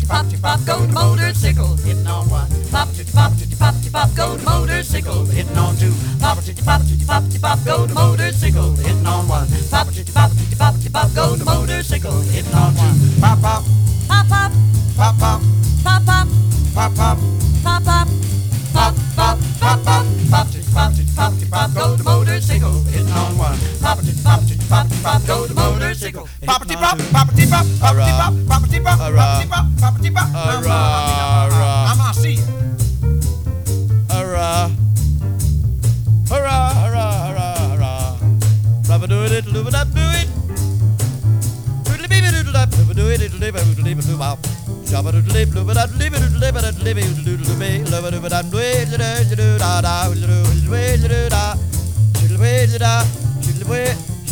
pop, pop, go to motorcycle, hitting on one. Pop, pop, pop, go to motorcycle, hitting on two. Pop, pop, pop, go to motorcycle, hitting on one. Pop, pop, go to motorcycle, hitting on one. Pop, pop, Pop, pop, pop, pop, pop, pop, pop, pop, pop, pop, pop, pop, pop, pop, pop, pop, go to motorcycle, hitting on one. Pop, pop, go to motorcycle, poppity pop, poppity pop, poppity pop, poppity pop, poppity pop, poppity pop. I'm gonna see you. Hurrah, hurrah, hurrah, hurrah, hurrah. Rubber do it, do it, do it. Doodly baby doodle up, do it, do it, do it, do up. Shabba do lip, do it, live it, live it, live it, do it, me, love it, do it, do it, do da da, do it, da, should wait, da, should wait.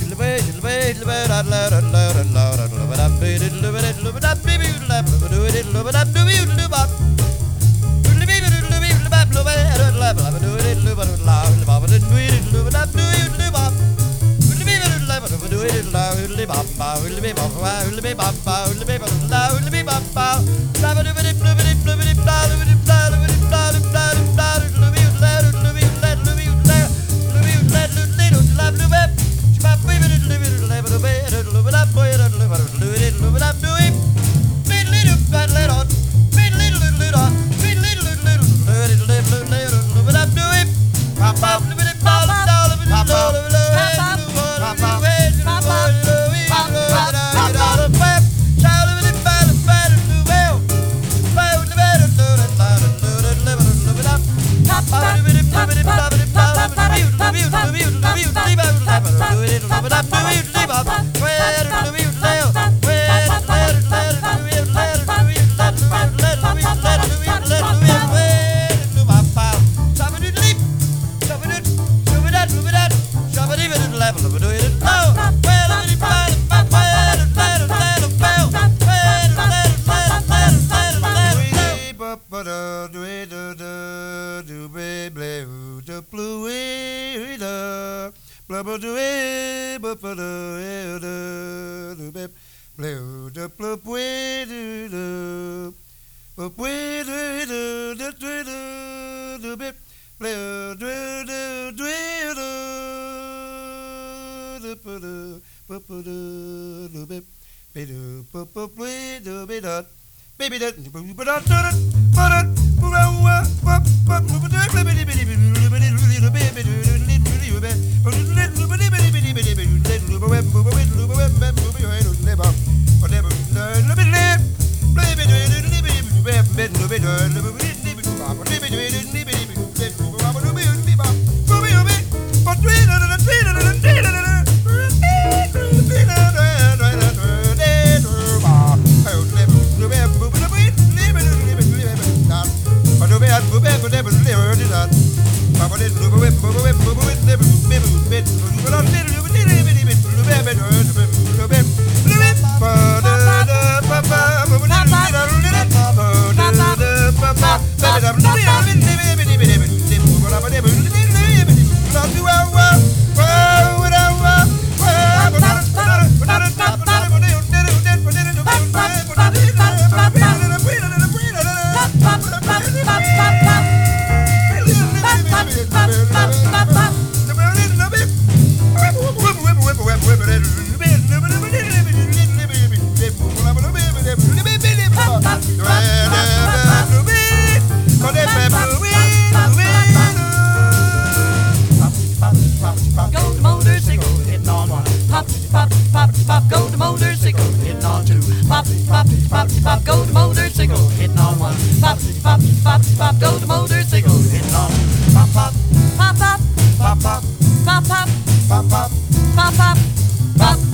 Go to motorcycle, hitting on two. Pop, pop, pop, pop, go to motorcycle, hitting on one. Pop, pop, pop, pop, go to motorcycle, hitting on pop, pop, pop, pop, pop, pop, pop, pop, pop, pop, pop, pop, pop.